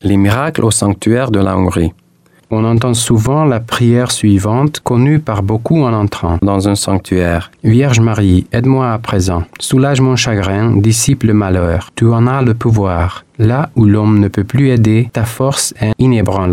Les miracles au sanctuaire de la Hongrie. On entend souvent la prière suivante, connue par beaucoup en entrant dans un sanctuaire. « Vierge Marie, aide-moi à présent. Soulage mon chagrin, dissipe le malheur. Tu en as le pouvoir. Là où l'homme ne peut plus aider, ta force est inébranlable. »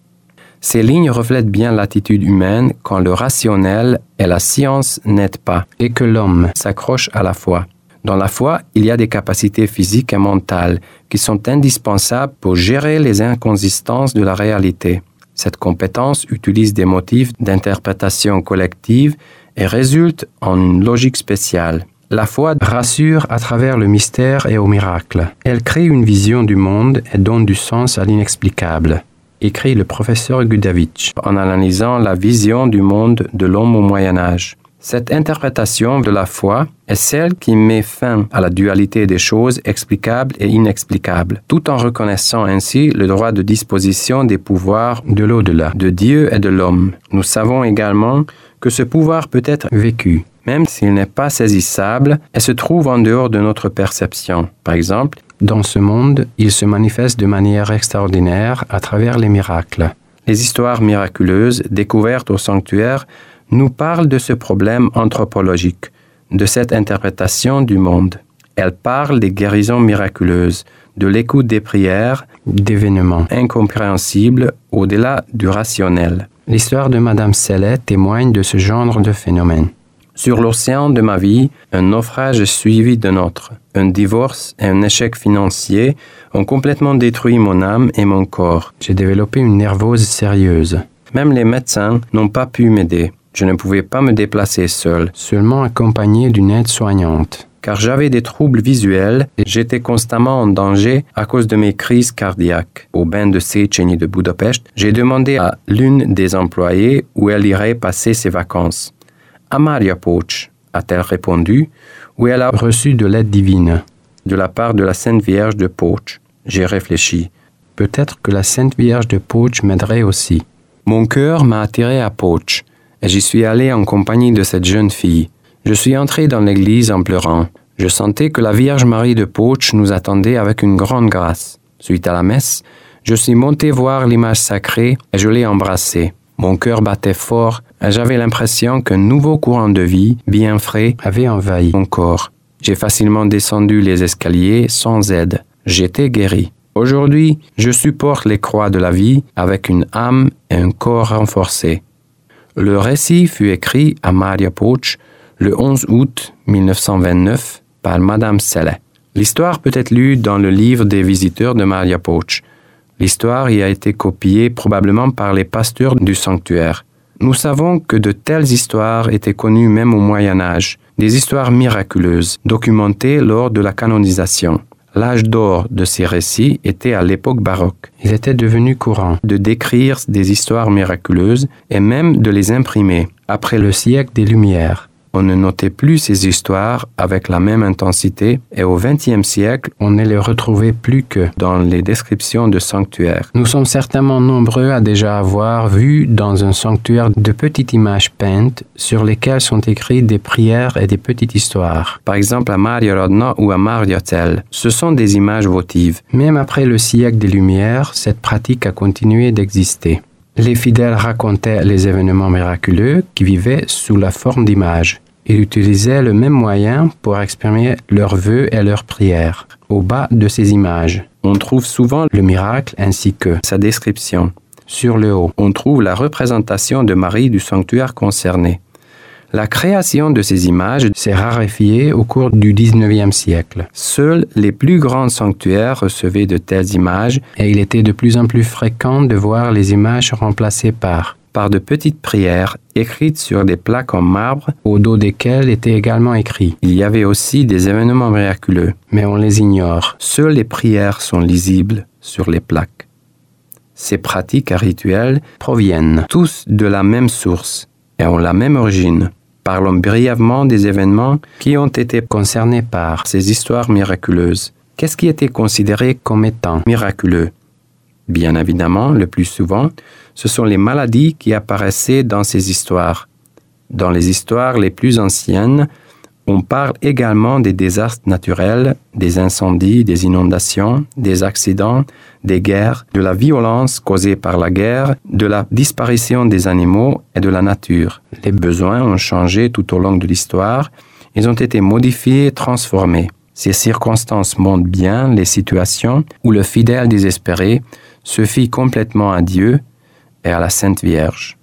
Ces lignes reflètent bien l'attitude humaine quand le rationnel et la science n'aident pas et que l'homme s'accroche à la foi. Dans la foi, il y a des capacités physiques et mentales qui sont indispensables pour gérer les inconsistances de la réalité. Cette compétence utilise des motifs d'interprétation collective et résulte en une logique spéciale. La foi rassure à travers le mystère et au miracle. Elle crée une vision du monde et donne du sens à l'inexplicable, écrit le professeur Gudavitch en analysant la vision du monde de l'homme au Moyen-Âge. Cette interprétation de la foi est celle qui met fin à la dualité des choses explicables et inexplicables, tout en reconnaissant ainsi le droit de disposition des pouvoirs de l'au-delà, de Dieu et de l'homme. Nous savons également que ce pouvoir peut être vécu, même s'il n'est pas saisissable et se trouve en dehors de notre perception. Par exemple, dans ce monde, il se manifeste de manière extraordinaire à travers les miracles. Les histoires miraculeuses découvertes au sanctuaire nous parle de ce problème anthropologique, de cette interprétation du monde. Elle parle des guérisons miraculeuses, de l'écoute des prières, d'événements incompréhensibles au-delà du rationnel. L'histoire de Madame Sellet témoigne de ce genre de phénomène. Sur l'océan de ma vie, un naufrage suivi d'un autre. Un divorce et un échec financier ont complètement détruit mon âme et mon corps. J'ai développé une névrose sérieuse. Même les médecins n'ont pas pu m'aider. Je ne pouvais pas me déplacer seul, seulement accompagné d'une aide-soignante. Car j'avais des troubles visuels et j'étais constamment en danger à cause de mes crises cardiaques. Au bain de Széchenyi de Budapest, j'ai demandé à l'une des employées où elle irait passer ses vacances. « À Mária Pócs », a-t-elle répondu, où elle a reçu de l'aide divine, de la part de la Sainte Vierge de Pócs. J'ai réfléchi. Peut-être que la Sainte Vierge de Pócs m'aiderait aussi. Mon cœur m'a attiré à Pócs. Et j'y suis allé en compagnie de cette jeune fille. Je suis entré dans l'église en pleurant. Je sentais que la Vierge Marie de Pócs nous attendait avec une grande grâce. Suite à la messe, je suis monté voir l'image sacrée et je l'ai embrassée. Mon cœur battait fort et j'avais l'impression qu'un nouveau courant de vie, bien frais, avait envahi mon corps. J'ai facilement descendu les escaliers sans aide. J'étais guéri. Aujourd'hui, je supporte les croix de la vie avec une âme et un corps renforcés. Le récit fut écrit à Mária Pócs le 11 août 1929 par Madame Sellet. L'histoire peut être lue dans le livre des visiteurs de Mária Pócs. L'histoire y a été copiée probablement par les pasteurs du sanctuaire. Nous savons que de telles histoires étaient connues même au Moyen-Âge, des histoires miraculeuses, documentées lors de la canonisation. L'âge d'or de ces récits était à l'époque baroque. Il était devenu courant de décrire des histoires miraculeuses et même de les imprimer. Après le siècle des Lumières, on ne notait plus ces histoires avec la même intensité et au XXe siècle, on ne les retrouvait plus que dans les descriptions de sanctuaires. Nous sommes certainement nombreux à déjà avoir vu dans un sanctuaire de petites images peintes sur lesquelles sont écrites des prières et des petites histoires. Par exemple à Mariarodna ou à Mariatel. Ce sont des images votives. Même après le siècle des Lumières, cette pratique a continué d'exister. Les fidèles racontaient les événements miraculeux qui vivaient sous la forme d'images. Ils utilisaient le même moyen pour exprimer leurs vœux et leurs prières. Au bas de ces images, on trouve souvent le miracle ainsi que sa description. Sur le haut, on trouve la représentation de Marie du sanctuaire concerné. La création de ces images s'est raréfiée au cours du XIXe siècle. Seuls les plus grands sanctuaires recevaient de telles images et il était de plus en plus fréquent de voir les images remplacées par de petites prières écrites sur des plaques en marbre au dos desquelles était également écrit. Il y avait aussi des événements miraculeux, mais on les ignore. Seules les prières sont lisibles sur les plaques. Ces pratiques et rituels proviennent tous de la même source et ont la même origine. Parlons brièvement des événements qui ont été concernés par ces histoires miraculeuses. Qu'est-ce qui était considéré comme étant miraculeux? Bien évidemment, le plus souvent, ce sont les maladies qui apparaissaient dans ces histoires. Dans les histoires les plus anciennes, On parle également des désastres naturels, des incendies, des inondations, des accidents, des guerres, de la violence causée par la guerre, de la disparition des animaux et de la nature. Les besoins ont changé tout au long de l'histoire. Ils ont été modifiés, transformés. Ces circonstances montrent bien les situations où le fidèle désespéré se fie complètement à Dieu et à la Sainte Vierge.